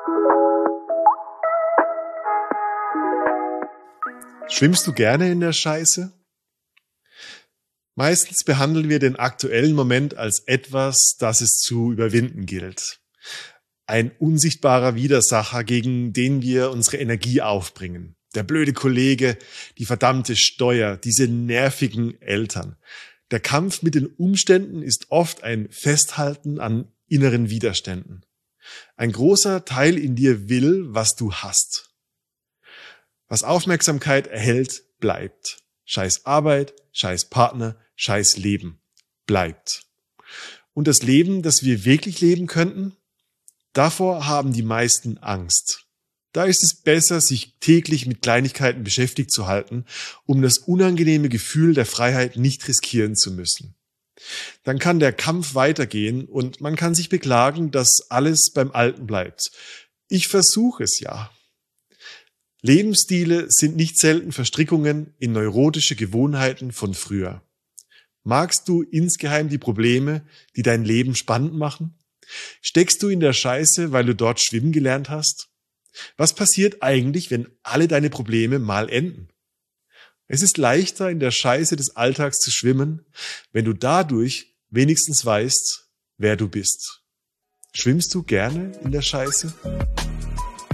Schwimmst du gerne in der Scheiße? Meistens behandeln wir den aktuellen Moment als etwas, das es zu überwinden gilt. Ein unsichtbarer Widersacher, gegen den wir unsere Energie aufbringen. Der blöde Kollege, die verdammte Steuer, diese nervigen Eltern. Der Kampf mit den Umständen ist oft ein Festhalten an inneren Widerständen. Ein großer Teil in dir will, was du hast. Was Aufmerksamkeit erhält, bleibt. Scheiß Arbeit, scheiß Partner, scheiß Leben. Bleibt. Und das Leben, das wir wirklich leben könnten, davor haben die meisten Angst. Da ist es besser, sich täglich mit Kleinigkeiten beschäftigt zu halten, um das unangenehme Gefühl der Freiheit nicht riskieren zu müssen. Dann kann der Kampf weitergehen und man kann sich beklagen, dass alles beim Alten bleibt. Ich versuche es ja. Lebensstile sind nicht selten Verstrickungen in neurotische Gewohnheiten von früher. Magst du insgeheim die Probleme, die dein Leben spannend machen? Steckst du in der Scheiße, weil du dort schwimmen gelernt hast? Was passiert eigentlich, wenn alle deine Probleme mal enden? Es ist leichter, in der Scheiße des Alltags zu schwimmen, wenn du dadurch wenigstens weißt, wer du bist. Schwimmst du gerne in der Scheiße?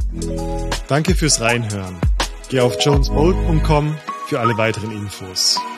Danke fürs Reinhören. Geh auf jonesbold.com für alle weiteren Infos.